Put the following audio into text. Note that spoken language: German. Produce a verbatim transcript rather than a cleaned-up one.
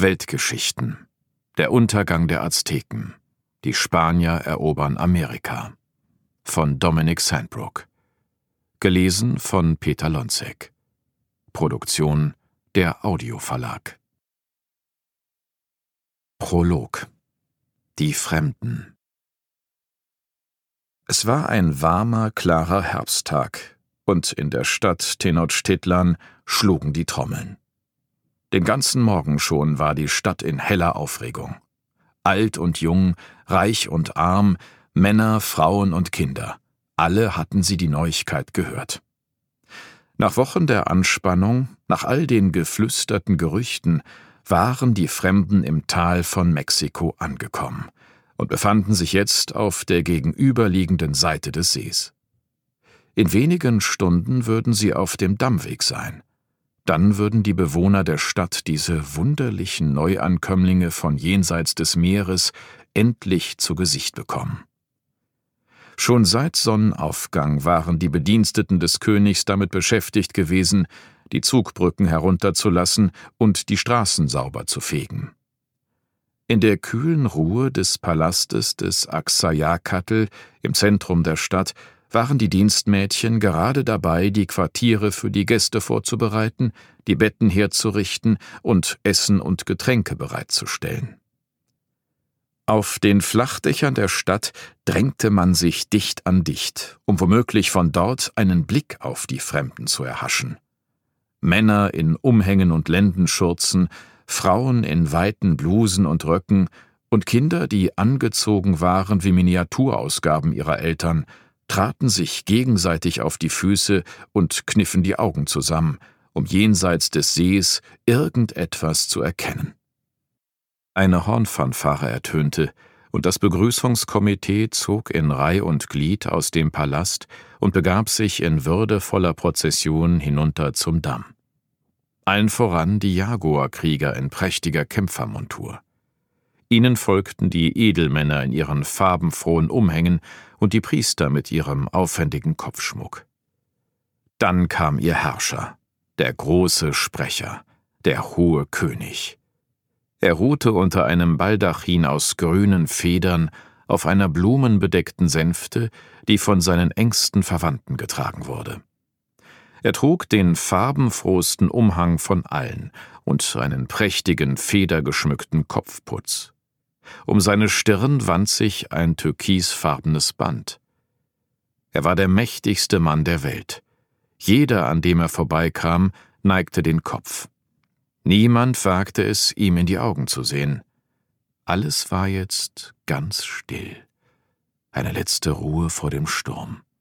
Weltgeschichten. Der Untergang der Azteken. Die Spanier erobern Amerika. Von Dominic Sandbrook. Gelesen von Peter Lonzek. Produktion der Audioverlag. Prolog. Die Fremden. Es war ein warmer, klarer Herbsttag, und in der Stadt Tenochtitlan schlugen die Trommeln. Den ganzen Morgen schon war die Stadt in heller Aufregung. Alt und jung, reich und arm, Männer, Frauen und Kinder, alle hatten sie die Neuigkeit gehört. Nach Wochen der Anspannung, nach all den geflüsterten Gerüchten, waren die Fremden im Tal von Mexiko angekommen und befanden sich jetzt auf der gegenüberliegenden Seite des Sees. In wenigen Stunden würden sie auf dem Dammweg sein. Dann würden die Bewohner der Stadt diese wunderlichen Neuankömmlinge von jenseits des Meeres endlich zu Gesicht bekommen. Schon seit Sonnenaufgang waren die Bediensteten des Königs damit beschäftigt gewesen, die Zugbrücken herunterzulassen und die Straßen sauber zu fegen. In der kühlen Ruhe des Palastes des Axayacatl im Zentrum der Stadt waren die Dienstmädchen gerade dabei, die Quartiere für die Gäste vorzubereiten, die Betten herzurichten und Essen und Getränke bereitzustellen. Auf den Flachdächern der Stadt drängte man sich dicht an dicht, um womöglich von dort einen Blick auf die Fremden zu erhaschen. Männer in Umhängen und Lendenschurzen, Frauen in weiten Blusen und Röcken und Kinder, die angezogen waren wie Miniaturausgaben ihrer Eltern, traten sich gegenseitig auf die Füße und kniffen die Augen zusammen, um jenseits des Sees irgendetwas zu erkennen. Eine Hornfanfare ertönte, und das Begrüßungskomitee zog in Reih und Glied aus dem Palast und begab sich in würdevoller Prozession hinunter zum Damm. Allen voran die Jaguarkrieger in prächtiger Kämpfermontur. Ihnen folgten die Edelmänner in ihren farbenfrohen Umhängen und die Priester mit ihrem aufwendigen Kopfschmuck. Dann kam ihr Herrscher, der große Sprecher, der hohe König. Er ruhte unter einem Baldachin aus grünen Federn auf einer blumenbedeckten Sänfte, die von seinen engsten Verwandten getragen wurde. Er trug den farbenfrohsten Umhang von allen und einen prächtigen, federgeschmückten Kopfputz. Um seine Stirn wand sich ein türkisfarbenes Band. Er war der mächtigste Mann der Welt. Jeder, an dem er vorbeikam, neigte den Kopf. Niemand wagte es, ihm in die Augen zu sehen. Alles war jetzt ganz still. Eine letzte Ruhe vor dem Sturm.